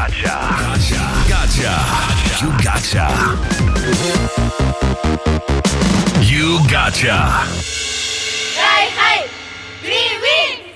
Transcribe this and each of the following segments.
You gotcha. グリーンウィン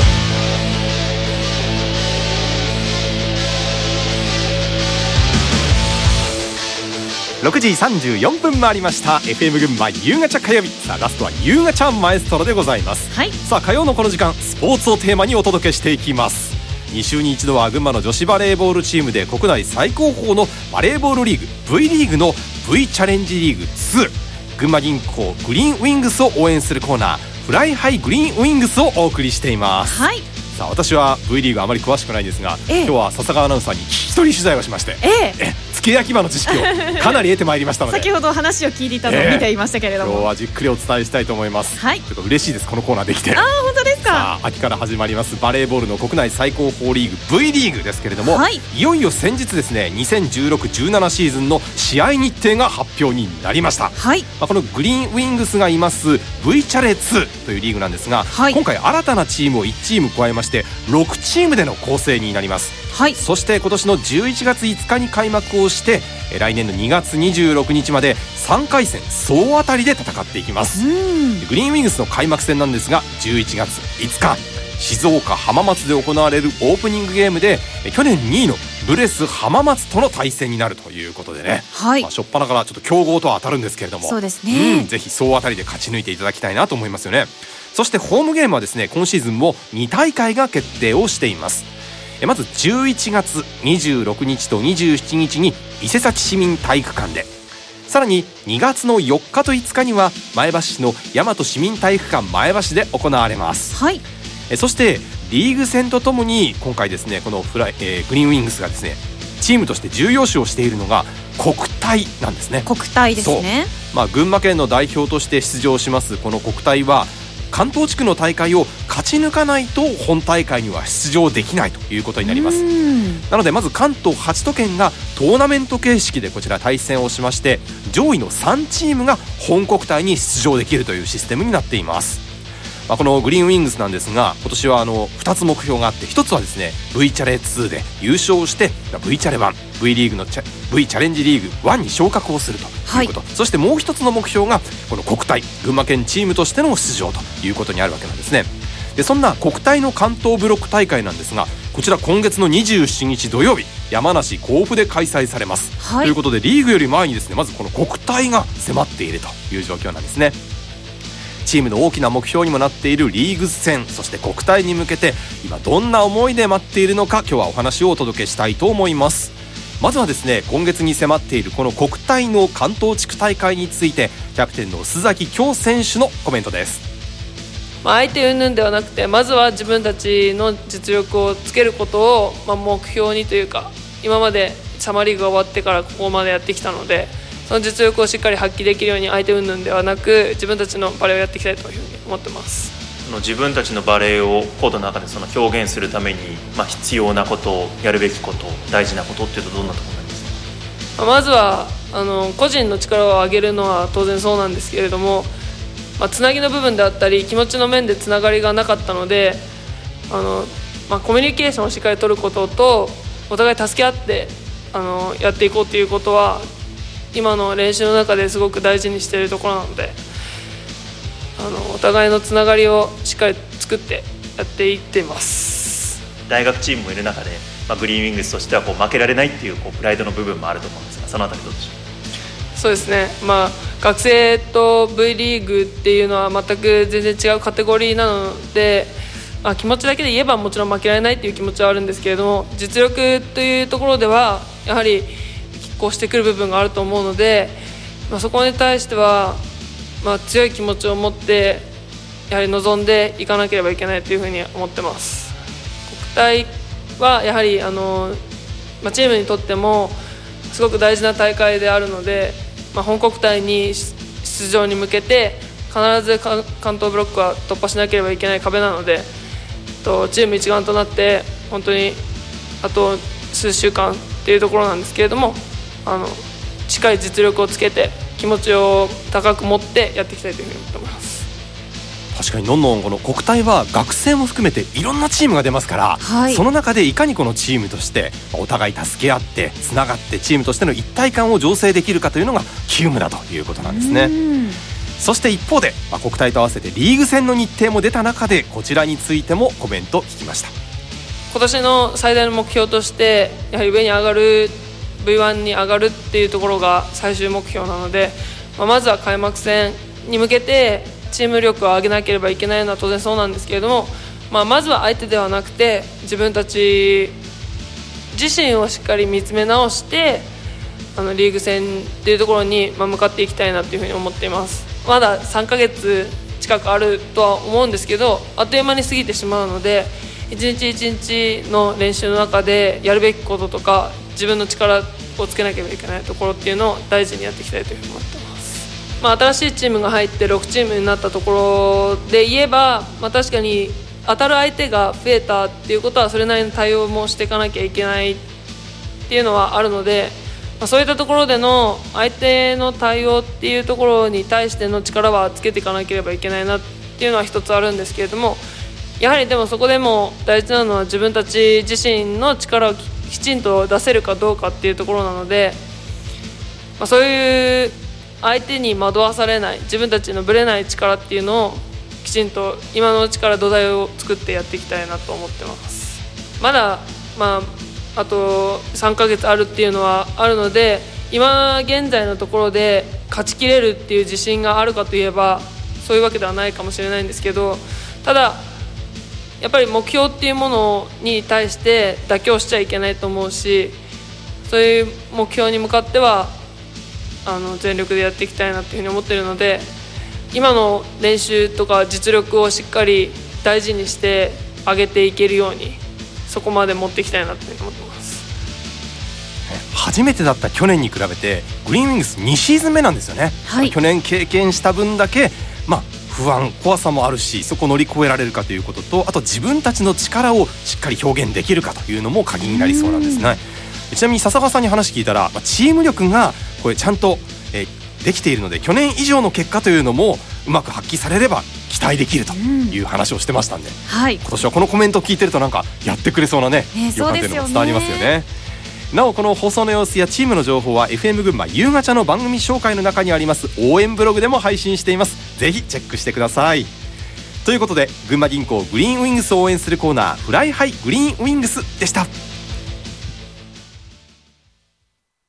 6時34分回りました。 FM 群馬夕方火曜日、さあラストは夕方マエストロでございます、 はい、 さあ火曜のこの時間、スポーツをテーマにお届けしていきます。2週に1度は群馬の女子バレーボールチームで国内最高峰のバレーボールリーグ V リーグの V チャレンジリーグ2、群馬銀行グリーンウィングスを応援するコーナー、フライハイグリーンウィングスをお送りしています。 はい、 さあ私は V リーグあまり詳しくないんですが、今日は笹川アナウンサーに一人取材をしまして、付け焼き場の知識をかなり得てまいりましたので先ほど話を聞いていたのを見ていましたけれども、 今日はじっくりお伝えしたいと思います。 はい、 ちょっと嬉しいです、このコーナーできて。 あ、本当ですか。 さあ秋から始まりますバレーボールの国内最高峰リーグ V リーグですけれども、 はい、 いよいよ先日ですね、2016-17シーズンの試合日程が発表になりました。 はい、 このグリーンウィングスがいます V チャレ2というリーグなんですが、 はい、 今回新たなチームを1チーム加えまして6チームでの構成になります。 はい、 そして今年の11月5日に開幕をして、来年の2月26日まで3回戦総当たりで戦っていきます。グリーンウィングスの開幕戦なんですが11月5日静岡浜松で行われるオープニングゲームで、去年2位のブレス浜松との対戦になるということでね、 はい、 初っ端からちょっと強豪とは当たるんですけれども、 そうですね、 ぜひ総当たりで勝ち抜いていただきたいなと思いますよね。そしてホームゲームはですね、今シーズンも2大会が決定をしています。まず11月26日と27日に伊勢崎市民体育館で、さらに2月の4日と5日には前橋市の大和市民体育館前橋で行われます。 はい、 そしてリーグ戦とともに今回ですね、このグリーンウィングスがですね、チームとして重要視をしているのが国体なんですね。 国体ですね。 群馬県の代表として出場しますこの国体は関東地区の大会を勝ち抜かないと本大会には出場できないということになります。なのでまず関東8都県がトーナメント形式でこちら対戦をしまして、上位の3チームが本国体に出場できるというシステムになっています。このグリーンウィングスなんですが、今年は2つ目標があって、1つはですね V チャレ2で優勝して V チャレ1 V リーグのV チャレンジリーグ1に昇格をするということ、そしてもう1つの目標がこの国体群馬県チームとしての出場ということにあるわけなんですね。でそんな国体の関東ブロック大会なんですが、こちら今月の27日土曜日山梨甲府で開催されます、ということでリーグより前にですね、まずこの国体が迫っているという状況なんですね。チームの大きな目標にもなっているリーグ戦、そして国体に向けて今どんな思いで待っているのか、今日はお話をお届けしたいと思います。まずはですね、今月に迫っているこの国体の関東地区大会についてキャプテンの須崎恭選手のコメントです。 相手云々ではなくて、まずは自分たちの実力をつけることを、目標にというか、今までサマーリーグが終わってからここまでやってきたので、その実力をしっかり発揮できるように相手云々ではなく自分たちのバレーをやっていきたいというふうに思ってます。 自分たちのバレーをコートの中で表現するために、必要なこと、やるべきこと、大事なことっていうとどんなところになりますか？ まずは個人の力を上げるのは当然そうなんですけれども、つなぎの部分であったり気持ちの面でつながりがなかったので、コミュニケーションをしっかり取ることとお互い助け合ってやっていこうということは今の練習の中ですごく大事にしているところなので、お互いのつながりをしっかり作ってやっていっています。 大学チームもいる中で、グリーンウィングスとしては負けられないっていうプライドの部分もあると思うんですが、そのあたりどうでしょう？ そうですね、学生と V リーグっていうのは全く全然違うカテゴリーなので、気持ちだけで言えばもちろん負けられないっていう気持ちはあるんですけれども、実力というところではやはり拮抗してくる部分があると思うので、そこに対しては、強い気持ちを持ってやはり臨んでいかなければいけないというふうに思ってます。国体はやはりチームにとってもすごく大事な大会であるので、本国体に出場に向けて必ず関東ブロックは突破しなければいけない壁なので、チーム一丸となって本当にあと数週間っていうところなんですけれども、しっかり実力をつけて気持ちを高く持ってやっていきたいというふうに思っています。 確かにどんどんこの国体は学生も含めていろんなチームが出ますから、 はい、 その中でいかにこのチームとしてお互い助け合ってつながってチームとしての一体感を醸成できるかというのが急務だということなんですね。そして一方で、国体と合わせてリーグ戦の日程も出た中でこちらについてもコメント聞きました。 今年の最大の目標としてやはり上に上がる V1 に上がるっていうところが最終目標なので、まずは開幕戦に向けてチーム力を上げなければいけないのは当然そうなんですけれども、まずは相手ではなくて自分たち自身をしっかり見つめ直してリーグ戦っていうところに向かっていきたいなというふうに思っています。まだ3ヶ月近くあるとは思うんですけど、あっという間に過ぎてしまうので、一日一日の練習の中でやるべきこととか自分の力をつけなければいけないところっていうのを大事にやっていきたいというふうに思ってます。新しいチームが入って6チームになったところで言えば、確かに当たる相手が増えたっていうことはそれなりの対応もしていかなきゃいけないっていうのはあるので、そういったところでの相手の対応っていうところに対しての力はつけていかなければいけないなっていうのは一つあるんですけれども、やはりでもそこでも大事なのは自分たち自身の力をきちんと出せるかどうかっていうところなので、そういう相手に惑わされない自分たちのぶれない力っていうのをきちんと今のうちから土台を作ってやっていきたいなと思ってます。まだあと3ヶ月あるっていうのはあるので、今現在のところで勝ちきれるっていう自信があるかといえばそういうわけではないかもしれないんですけど、ただやっぱり目標っていうものに対して妥協しちゃいけないと思うし、そういう目標に向かっては全力でやっていきたいなっていうふうに思っているので、今の練習とか実力をしっかり大事にして上げていけるようにそこまで持っていきたいなっていうふうに思ってます。 初めてだった去年に比べてグリーンウィングス2シーズン目なんですよね、はい、去年経験した分だけ、不安怖さもあるし、そこを乗り越えられるかということと、あと自分たちの力をしっかり表現できるかというのも鍵になりそうなんですね。ちなみに笹川さんに話聞いたら、チーム力がこれちゃんと、できているので去年以上の結果というのもうまく発揮されれば期待できるという話をしてましたんで、今年はこのコメントを聞いてるとなんかやってくれそうなね、予感というのも伝わりますよね。なおこの放送の様子やチームの情報は FM 群馬夕方の番組紹介の中にあります応援ブログでも配信しています。ぜひチェックしてください。ということで群馬銀行グリーンウィングスを応援するコーナーフライハイグリーンウィングスでした。